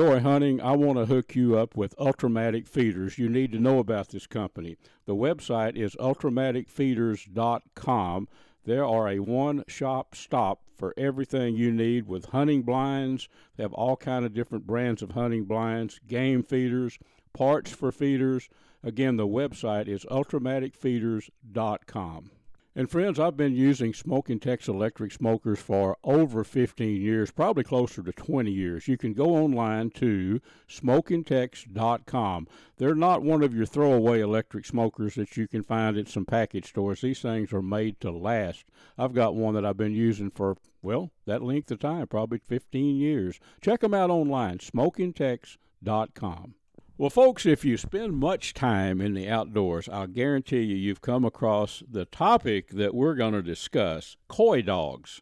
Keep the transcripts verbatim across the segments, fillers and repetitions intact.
enjoy hunting, I want to hook you up with Ultramatic Feeders. You need to know about this company. The website is ultramatic feeders dot com. They are a one-shop stop for everything you need with hunting blinds. They have all kind of different brands of hunting blinds, game feeders, parts for feeders. Again, the website is ultramatic feeders dot com. And friends, I've been using Smoking Tex electric smokers for over fifteen years, probably closer to twenty years. You can go online to smoking tex dot com. They're not one of your throwaway electric smokers that you can find at some package stores. These things are made to last. I've got one that I've been using for, well, that length of time, probably fifteen years. Check them out online, smoking tex dot com. Well, folks, if you spend much time in the outdoors, I'll guarantee you you've come across the topic that we're going to discuss, coy dogs.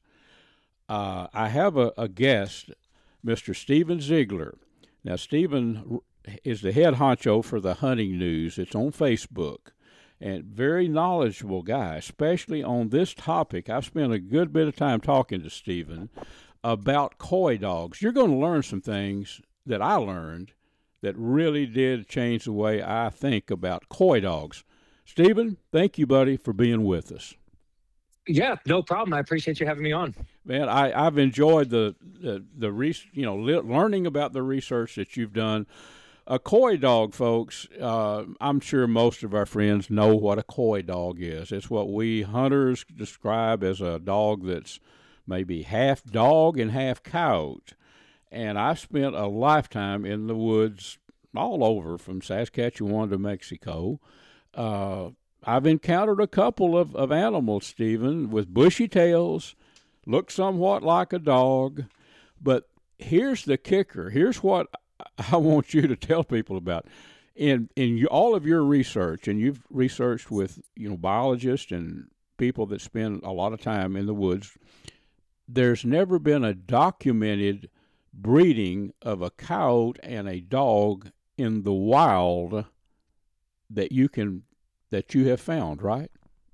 Uh, I have a, a guest, Mister Stephen Ziegler. Now, Stephen is the head honcho for the Hunting News. It's on Facebook. And very knowledgeable guy, especially on this topic. I've spent a good bit of time talking to Stephen about coy dogs. You're going to learn some things that I learned that really did change the way I think about coy dogs. Stephen, thank you, buddy, for being with us. Yeah, no problem. I appreciate you having me on. Man, I, I've enjoyed the the, the re, you know learning about the research that you've done. A coy dog, folks, uh, I'm sure most of our friends know what a coy dog is. It's what we hunters describe as a dog that's maybe half dog and half coyote. And I spent a lifetime in the woods all over from Saskatchewan to Mexico. Uh, I've encountered a couple of, of animals, Stephen, with bushy tails, look somewhat like a dog. But here's the kicker. Here's what I want you to tell people about. In in you, all of your research, and you've researched with you know biologists and people that spend a lot of time in the woods, there's never been a documented breeding of a coyote and a dog in the wild that you can that you have found, right?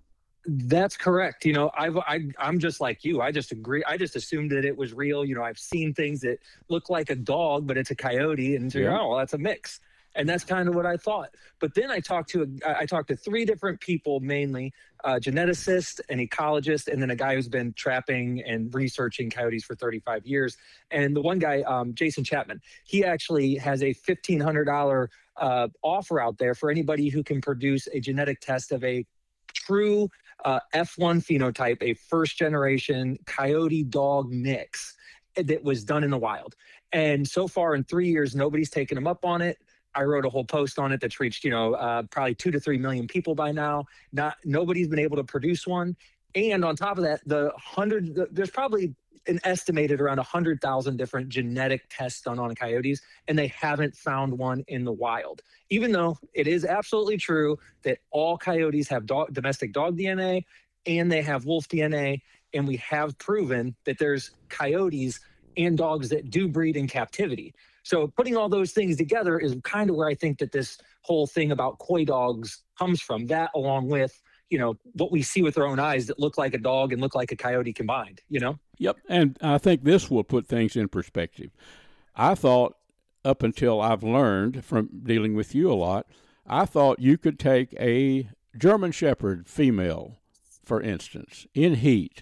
That's correct. You know, I've, I, I'm just like you. I just agree. I just assumed that it was real. You know, I've seen things that look like a dog, but it's a coyote, and so you're, Yeah. oh, well, that's a mix. And that's kind of what I thought. But then I talked to a, I talked to three different people, mainly a geneticist, an ecologist, and then a guy who's been trapping and researching coyotes for thirty-five years. And the one guy, um, Jason Chapman, he actually has a fifteen hundred dollars uh, offer out there for anybody who can produce a genetic test of a true uh, F one phenotype, a first generation coyote dog mix that was done in the wild. And so far in three years, nobody's taken him up on it. I wrote a whole post on it that's reached, you know, uh, probably two to three million people by now. Not nobody's been able to produce one. And on top of that, the hundred, the, there's probably an estimated around a hundred thousand different genetic tests done on coyotes, and they haven't found one in the wild. Even though it is absolutely true that all coyotes have dog, domestic dog D N A and they have wolf D N A, and we have proven that there's coyotes and dogs that do breed in captivity. So putting all those things together is kind of where I think that this whole thing about coy dogs comes from. That along with, you know, what we see with our own eyes that look like a dog and look like a coyote combined, you know? Yep. And I think this will put things in perspective. I thought, up until I've learned from dealing with you a lot, I thought you could take a German Shepherd female, for instance, in heat,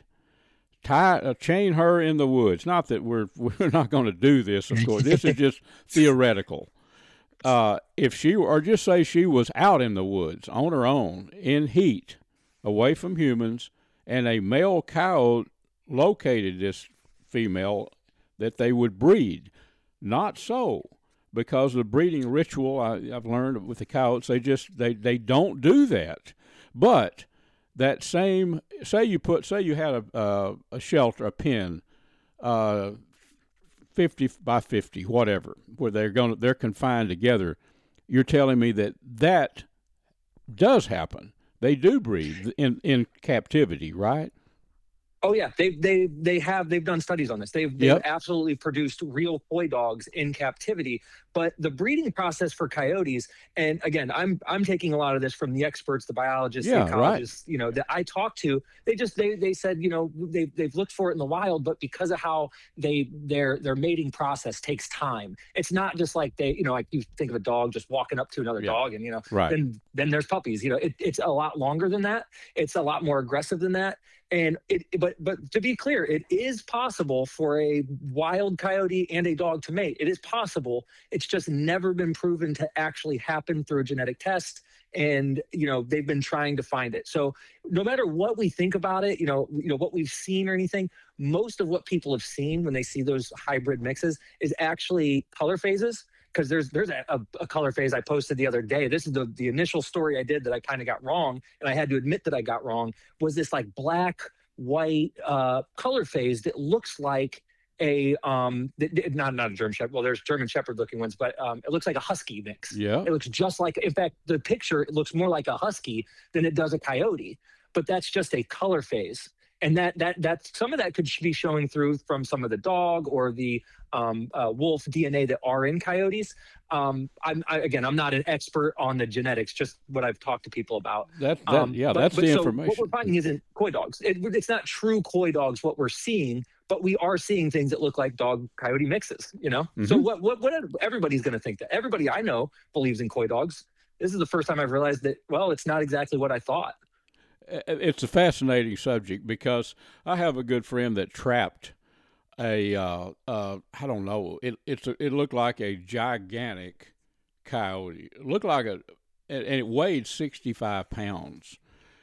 tie uh, chain her in the woods. Not that we're we're not going to do this, of course. This is just theoretical. Uh, if she or just say she was out in the woods on her own in heat, away from humans, and a male coyote located this female, that they would breed. Not so, because the breeding ritual I, I've learned with the coyotes, they just they they don't do that. But that same, say you put, say you had a uh, a shelter, a pen, uh, fifty by fifty, whatever, where they're going, they're confined together. You're telling me that that does happen. They do breed in in captivity, right? Oh yeah, they they they have they've done studies on this. They've they've Yep. absolutely produced real coy dogs in captivity. But the breeding process for coyotes, and again, I'm I'm taking a lot of this from the experts, the biologists, Yeah, the right. ecologists, you know, that I talked to. They just they they said, you know, they they've looked for it in the wild, but because of how they their their mating process takes time. It's not just like they, you know, like you think of a dog just walking up to another Yeah, dog and, you know, right. then then there's puppies. You know, it, it's a lot longer than that. It's a lot more aggressive than that. And it, but but to be clear, it is possible for a wild coyote and a dog to mate. It is possible. It's just never been proven to actually happen through a genetic test. And you know they've been trying to find it. So no matter what we think about it, you know, you know what we've seen or anything, most of what people have seen when they see those hybrid mixes is actually color phases. Because there's there's a, a, a color phase I posted the other day. This is the the initial story I did that I kind of got wrong, and I had to admit that I got wrong. Was this like black white uh, color phase that looks like a um th- th- not not a German Shepherd. Well, there's German Shepherd looking ones, but um, it looks like a husky mix. Yeah. It looks just like, in fact, the picture it looks more like a husky than it does a coyote. But that's just a color phase. And that that that some of that could be showing through from some of the dog or the um, uh, wolf D N A that are in coyotes. Um, I'm I, again, I'm not an expert on the genetics, just what I've talked to people about. That that Um, yeah, but that's but the so what we're information. finding isn't coy dogs. It, it's not true coy dogs what we're seeing, but we are seeing things that look like dog coyote mixes. You know, so Mm-hmm. what what what everybody's going to think that everybody I know believes in coy dogs. This is the first time I've realized that. Well, it's not exactly what I thought. It's a fascinating subject because I have a good friend that trapped a uh, uh, I don't know, it it's a, it looked like a gigantic coyote. It looked like a and it weighed sixty-five pounds.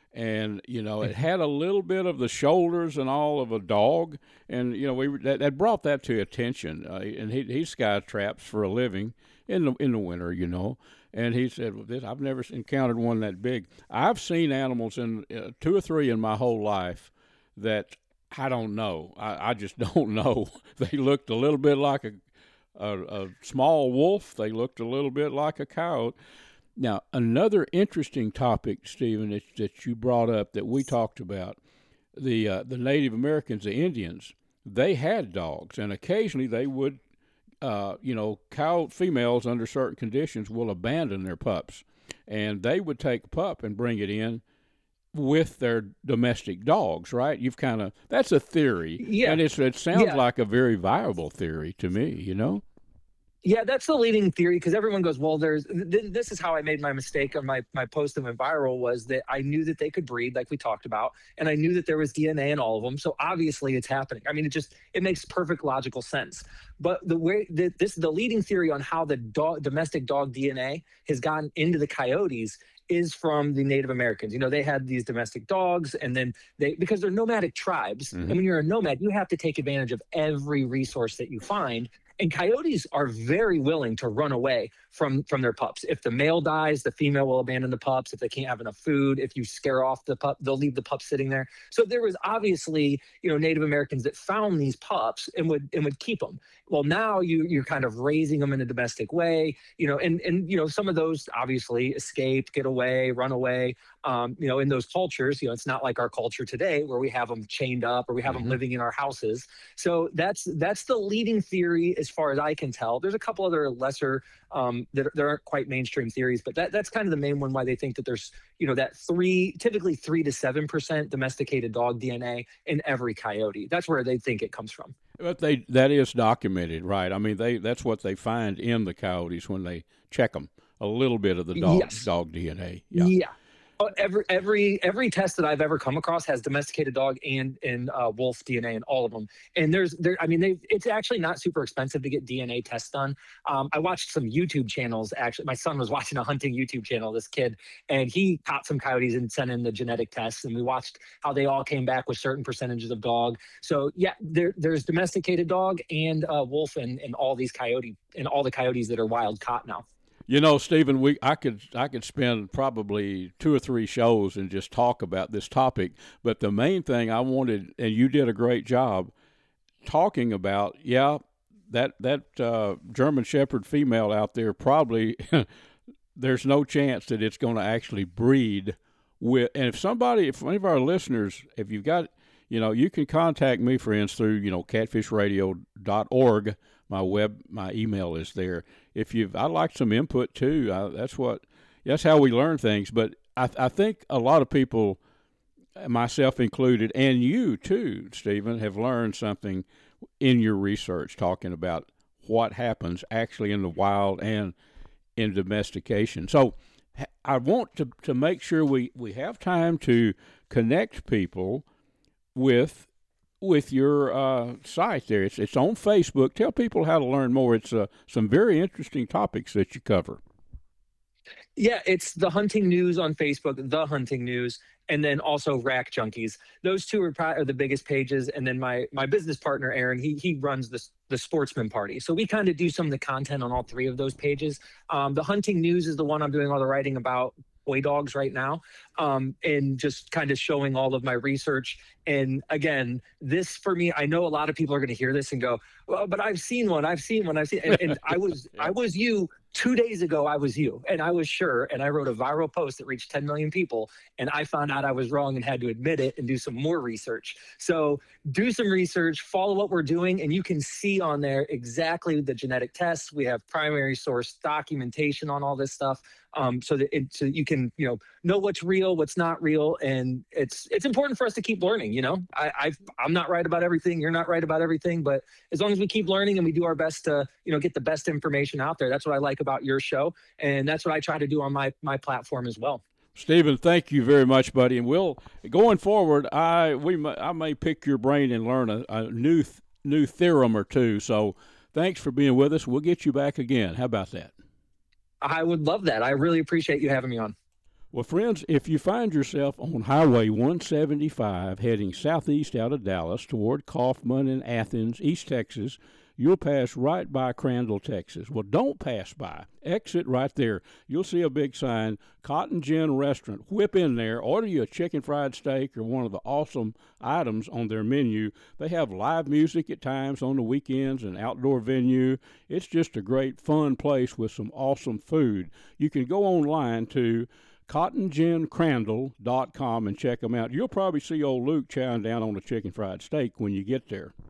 And you know it had a little bit of the shoulders and all of a dog, and you know we that, that brought that to attention. Uh, and he he sky traps for a living in the in the winter, you know. And he said, well, this, "I've never encountered one that big. I've seen animals in uh, two or three in my whole life that I don't know. I, I just don't know. They looked a little bit like a, a a small wolf. They looked a little bit like a coyote." Now, another interesting topic, Stephen, that, that you brought up that we talked about, the uh, the Native Americans, the Indians, they had dogs, and occasionally they would, uh, you know, cow females under certain conditions will abandon their pups, and they would take a pup and bring it in with their domestic dogs, right? You've kind of that's a theory, Yeah, and it's it sounds yeah. like a very viable theory to me, you know. Yeah, that's the leading theory because everyone goes, well, there's th- this is how I made my mistake on my my post that went viral was that I knew that they could breed like we talked about, and I knew that there was D N A in all of them. So obviously it's happening. I mean, it just it makes perfect logical sense. But the way that this the leading theory on how the dog, domestic dog D N A has gotten into the coyotes is from the Native Americans. You know, they had these domestic dogs, and then they because they're nomadic tribes, and Mm-hmm. when you're a nomad, you have to take advantage of every resource that you find. And coyotes are very willing to run away from from their pups. If the male dies, the female will abandon the pups. If they can't have enough food, if you scare off the pup, they'll leave the pup sitting there. So there was obviously, you know, Native Americans that found these pups and would and would keep them. Well, now you you're kind of raising them in a domestic way, you know, and and you know some of those obviously escape, get away, run away. Um, you know, in those cultures, you know, it's not like our culture today where we have them chained up or we have them Mm-hmm. living in our houses. So that's that's the leading theory as far as I can tell. There's a couple other lesser um, that, that aren't quite mainstream theories, but that that's kind of the main one why they think that there's you know that three typically three to seven percent domesticated dog D N A in every coyote. That's where they think it comes from. But they that is documented, right? I mean, they that's what they find in the coyotes when they check them. A little bit of the dog Yes. dog D N A. Yeah. Yeah. Oh, every every every test that I've ever come across has domesticated dog and and uh, wolf D N A in all of them. And there's there, I mean, they it's actually not super expensive to get D N A tests done. Um, I watched some YouTube channels. Actually, my son was watching a hunting YouTube channel. This kid, and he caught some coyotes and sent in the genetic tests, and we watched how they all came back with certain percentages of dog. So yeah, there there's domesticated dog and uh, wolf and and all these coyote and all the coyotes that are wild caught now. You know, Stephen, we I could I could spend probably two or three shows and just talk about this topic. But the main thing I wanted, and you did a great job talking about, yeah, that that uh, German Shepherd female out there probably there's no chance that it's going to actually breed with. And if somebody, if any of our listeners, if you've got, you know, you can contact me, friends, through you know catfish radio dot org. my web, my email is there. If you've, I'd like some input too. I, that's what, that's how we learn things. But I, I think a lot of people, myself included, and you too, Stephen, have learned something in your research talking about what happens actually in the wild and in domestication. So I want to, to make sure we, we have time to connect people with with your uh, site there. It's it's on Facebook. Tell people how to learn more. It's uh, some very interesting topics that you cover. Yeah, it's The Hunting News on Facebook, The Hunting News, and then also Rack Junkies. Those two are probably the biggest pages. And then my my business partner, Aaron, he he runs the, the Sportsman Party. So we kind of do some of the content on all three of those pages. Um, the Hunting News is the one I'm doing all the writing about toy dogs right now, um, and just kind of showing all of my research. And again, this for me, I know a lot of people are going to hear this and go, well, but I've seen one, I've seen one, I've seen, and, and I was, yeah. I was you two days ago, I was you, and I was sure, and I wrote a viral post that reached ten million people, and I found out I was wrong and had to admit it and do some more research. So do some research, follow what we're doing, and you can see on there exactly the genetic tests. We have primary source documentation on all this stuff. Um, so that it, so you can, you know, know what's real, what's not real. And it's, it's important for us to keep learning. You know, I, I've, I'm not right about everything. You're not right about everything, but as long as we keep learning and we do our best to, you know, get the best information out there, that's what I like about your show. And that's what I try to do on my, my platform as well. Stephen, thank you very much, buddy. And we'll, going forward, I, we, I may pick your brain and learn a, a new, new theorem or two. So thanks for being with us. We'll get you back again. How about that? I would love that. I really appreciate you having me on. Well, friends, if you find yourself on Highway one seventy-five heading southeast out of Dallas toward Kaufman and Athens, East Texas, you'll pass right by Crandall, Texas. Well, don't pass by. Exit right there. You'll see a big sign, Cotton Gin Restaurant. Whip in there, order you a chicken fried steak or one of the awesome items on their menu. They have live music at times on the weekends, and outdoor venue. It's just a great, fun place with some awesome food. You can go online to cotton gin crandall dot com and check them out. You'll probably see old Luke chowing down on a chicken fried steak when you get there.